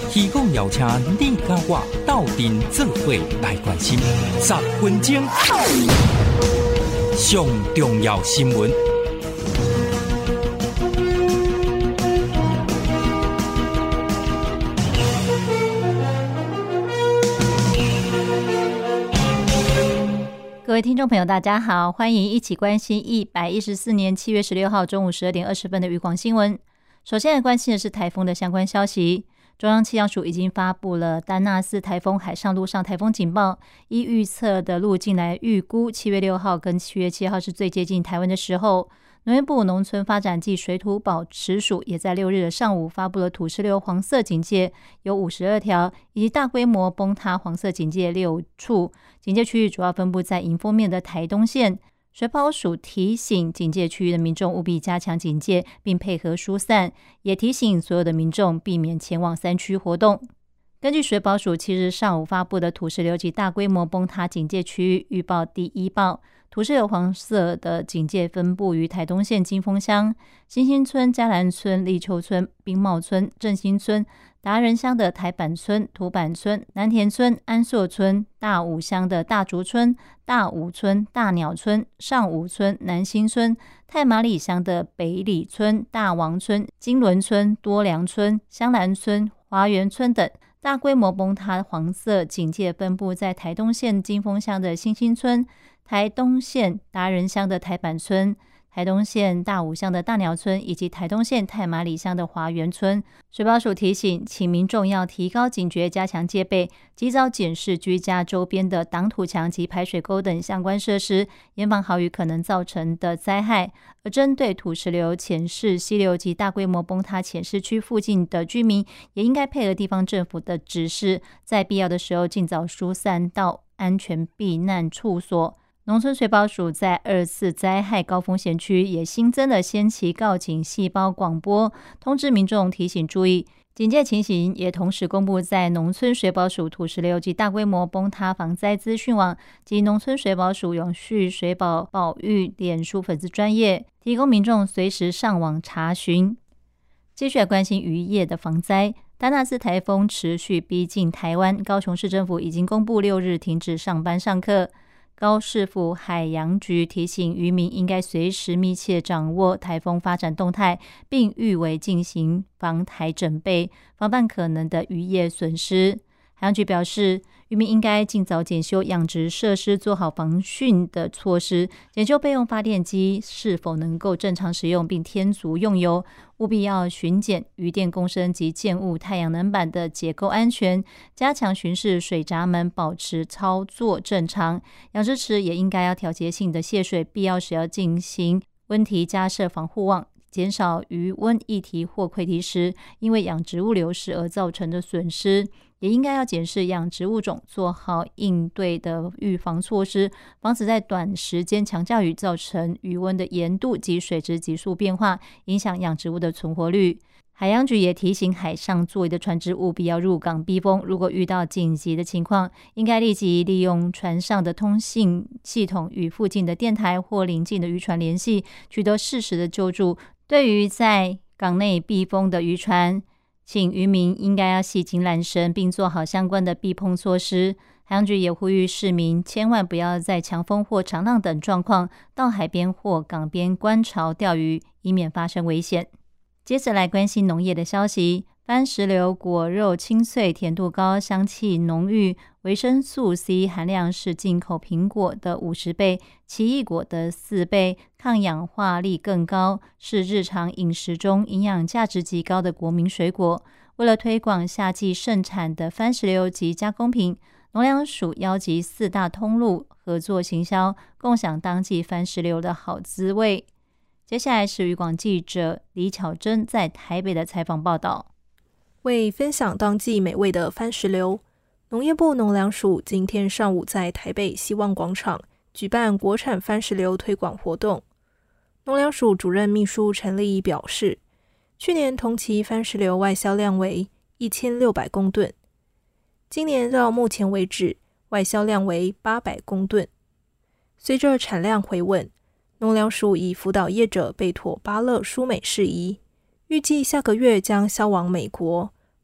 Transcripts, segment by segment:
希望邀请你甲我斗阵做伙来关心10分钟上重要新闻。 各位听众朋友大家好，欢迎一起关心114年7月16号中午12点20分的渔广新闻。首先来关心的是台风的相关消息。中央气象署已经发布了丹纳斯台风海上陆上台风警报，依预测的路径来预估7月6号跟7月7号是最接近台湾的时候。农业部农村发展暨水土保持署也在6日的上午发布了土石流黄色警戒，有52条，以及大规模崩塌黄色警戒6处。警戒区域主要分布在迎风面的台东县。水保署提醒警戒区域的民众务必加强警戒，并配合疏散，也提醒所有的民众避免前往山区活动。根据水保署7日上午发布的土石流及大规模崩塌警戒区域预报第一报，土石流黄色的警戒分布于台东县金峰乡、新兴村、嘉兰村、立秋村、冰茂村、振兴村、达人乡的台板村、土板村、南田村、安朔村、大武乡的大竹村、大武村、大鸟村、上武村、南新村、太麻里乡的北里村、大王村、金轮村、多良村、香兰村、华园村等。大规模崩塌黄色警戒分布在台东县金峰乡的新兴村、台东县达人乡的台板村、台东县大武乡的大鸟村以及台东县太麻里乡的华园村。水保署提醒，请民众要提高警觉，加强戒备，及早检视居家周边的挡土墙及排水沟等相关设施，严防豪雨可能造成的灾害。而针对土石流浅市溪流及大规模崩塌浅市区附近的居民，也应该配合地方政府的指示，在必要的时候尽早疏散到安全避难处所。农村水保署在2次灾害高风险区也新增了先期告警细胞广播，通知民众提醒注意。警戒情形也同时公布在农村水保署土石流及大规模崩塌防灾资讯网及农村水保署永续水保保育脸书粉丝专页，提供民众随时上网查询。继续来关心渔业的防灾。丹纳斯台风持续逼近台湾，高雄市政府已经公布6日停止上班上课。高市府海洋局提醒渔民应该随时密切掌握台风发展动态，并预为进行防台准备，防范可能的渔业损失。海洋局表示，渔民应该尽早检修养殖设施，做好防汛的措施，检修备用发电机是否能够正常使用，并添足用油，务必要巡检渔电共生及建物太阳能板的结构安全，加强巡视水闸门，保持操作正常。养殖池也应该要调节性的泄水，必要时要进行温堤加设防护网，减少鱼温溢堤或溃堤时因为养殖物流失而造成的损失。也应该要检视养殖物种，做好应对的预防措施，防止在短时间强降雨造成鱼温的盐度及水质急速变化，影响养殖物的存活率。海洋局也提醒海上作业的船只务必要入港避风，如果遇到紧急的情况，应该立即利用船上的通信系统与附近的电台或邻近的渔船联系，取得适时的救助。对于在港内避风的渔船，请渔民应该要系紧缆绳，并做好相关的避碰措施。海洋局也呼吁市民千万不要在强风或长浪等状况到海边或港边观潮钓鱼，以免发生危险。接着来关心农业的消息。番石榴果肉清脆，甜度高，香气浓郁，维生素 C 含量是进口苹果的50倍，奇异果的4倍，抗氧化力更高，是日常饮食中营养价值极高的国民水果。为了推广夏季盛产的番石榴及加工品，农粮署邀集4大通路合作行销，共享当季番石榴的好滋味。接下来是渔广记者李巧珍在台北的采访报道。 为分享当季美味的番石榴，农业部农粮署今天上午在台北希望广场举办国产番石榴推广活动。农粮署主任秘书陈丽仪表示，去年同期番石榴外销量为1600公吨，今年到目前为止外销量为800公吨。随着产量回稳，农粮署已辅导业者备妥芭乐疏美事宜，预计下个月将销往美国、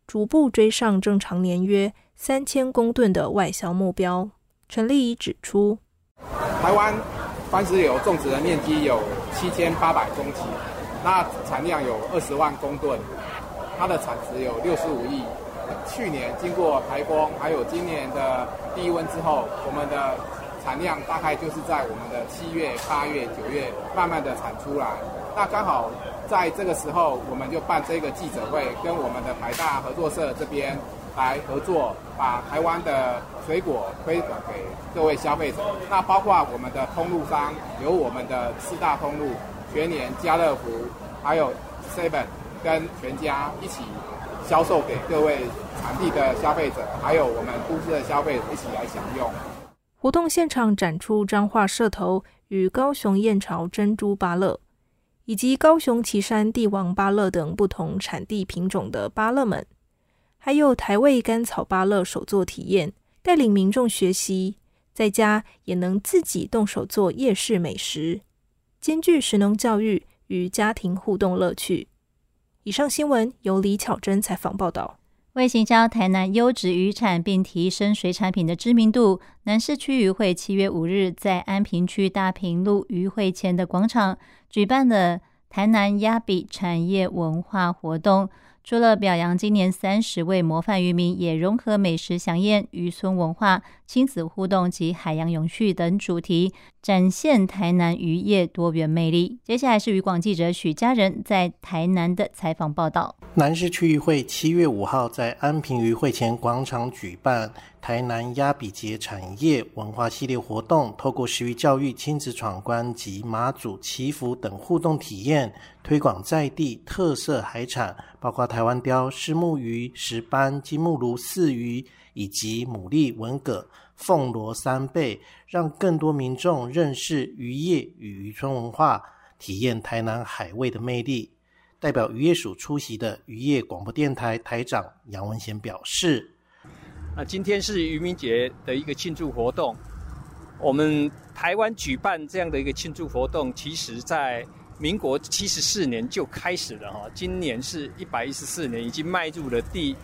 逐步追上正常年约3000公吨的外销目标。陈立仪指出， 台湾番石榴种植的面积有7800公顷，那产量有20万公吨，它的产值有65亿。去年经过台风还有今年的低温之后，我们的产量大概就是在我们的7月、8月、9月慢慢的产出来。那刚好在这个时候，我们就办这个记者会，跟我们的台大合作社这边来合作，把台湾的水果推广给各位消费者。那包括我们的通路商，有我们的4大通路，全联、家乐福，还有 Seven 跟全家一起销售给各位产地的消费者，还有我们都市的消费者一起来享用。 活动现场展出彰化社头与高雄燕巢珍珠芭乐，以及高雄旗山帝王芭乐等不同产地品种的芭乐们，还有台味甘草芭乐手作体验，带领民众学习，在家也能自己动手做夜市美食，兼具食农教育与家庭互动乐趣。以上新闻由李巧珍采访报道。 为行销台南优质渔产并提升水产品的知名度，南市区渔会7月5日在安平区大平路渔会前的广场举办了台南鸭比产业文化活动。除了表扬今年30位模范渔民，也融合美食飨宴、渔村文化、亲子互动及海洋永续等主题，展现台南渔业多元魅力。接下来是渔广记者许家人在台南的采访报道。 南市区渔会7月5号在安平渔会前广场举办台南鸭比节产业文化系列活动，透过食渔教育、亲子闯关及马祖祈福等互动体验，推广在地特色海产，包括台湾鲷、虱目鱼、石斑、金目鲈、鳟鱼以及牡蛎、文蛤、凤螺三贝，让更多民众认识渔业与渔村文化，体验台南海味的魅力。代表渔业署出席的渔业广播电台台长杨文贤表示， 今天是渔民节的一个庆祝活动。我们台湾举办这样的一个庆祝活动，其实在民国74年就开始了，今年是114年，已经迈入了第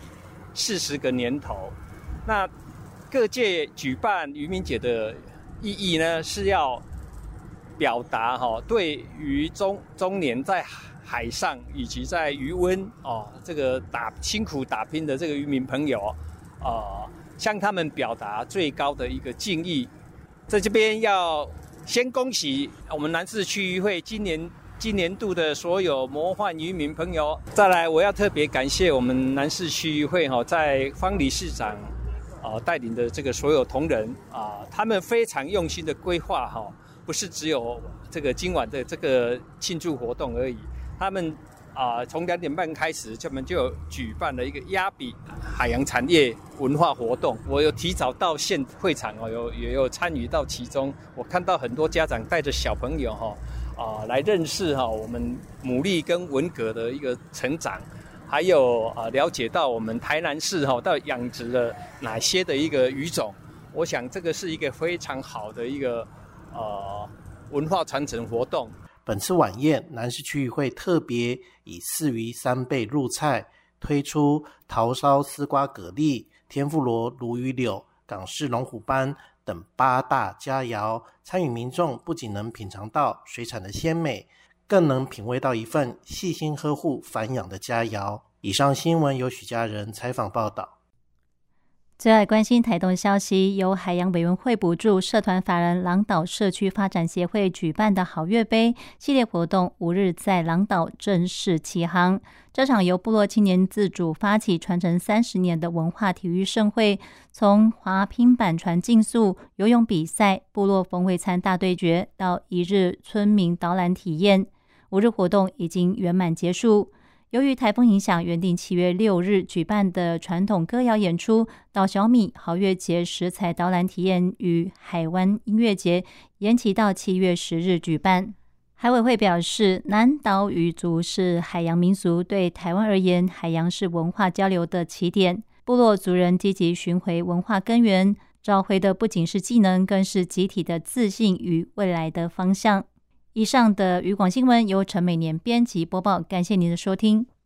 40个年头。那各界举办渔民节的意义呢，是要表达对于中年在海上以及在渔温这个辛苦打拼的这个渔民朋友向他们表达最高的一个敬意。在这边要先恭喜我们南市区渔会今年度的所有模范渔民朋友。再来，我要特别感谢我们南市区渔会在方理事长带领的这个所有同仁他们非常用心的规划不是只有这个今晚的这个庆祝活动而已。他们从2点半开始，他们就举办了一个鸭比海洋产业文化活动。我有提早到现会场也有参与到其中。我看到很多家长带着小朋友来认识我们牡蛎跟文蛤的一个成长，还有了解到我们台南市到底养殖了哪些的一个鱼种。我想这个是一个非常好的一个文化传承活动。 本次晚宴，南市区渔会特别以鳟鱼三贝入菜，推出桃烧丝瓜蛤蜊、天妇罗鲈鱼柳、港式龙虎斑等8大佳肴。参与民众不仅能品尝到水产的鲜美，更能品味到一份细心呵护繁养的佳肴。以上新闻由许家人采访报道。 最爱关心台东消息，由海洋委员会补助，社团法人朗岛社区发展协会举办的好月杯系列活动5日在朗岛正式启航。这场由部落青年自主发起、传承30年的文化体育盛会，从滑拼板船竞速、游泳比赛、部落风味餐大对决到1日村民导览体验，5日活动已经圆满结束。由于台风影响，原定7月6日举办的传统歌谣演出、岛小米好月节食材导览体验与海湾音乐节延期到7月10日举办。海委会表示，南岛语族是海洋民俗，对台湾而言，海洋是文化交流的起点。部落族人积极寻回文化根源，找回的不仅是技能，更是集体的自信与未来的方向。以上的渔广新闻由陈美年编辑播报，感谢您的收听。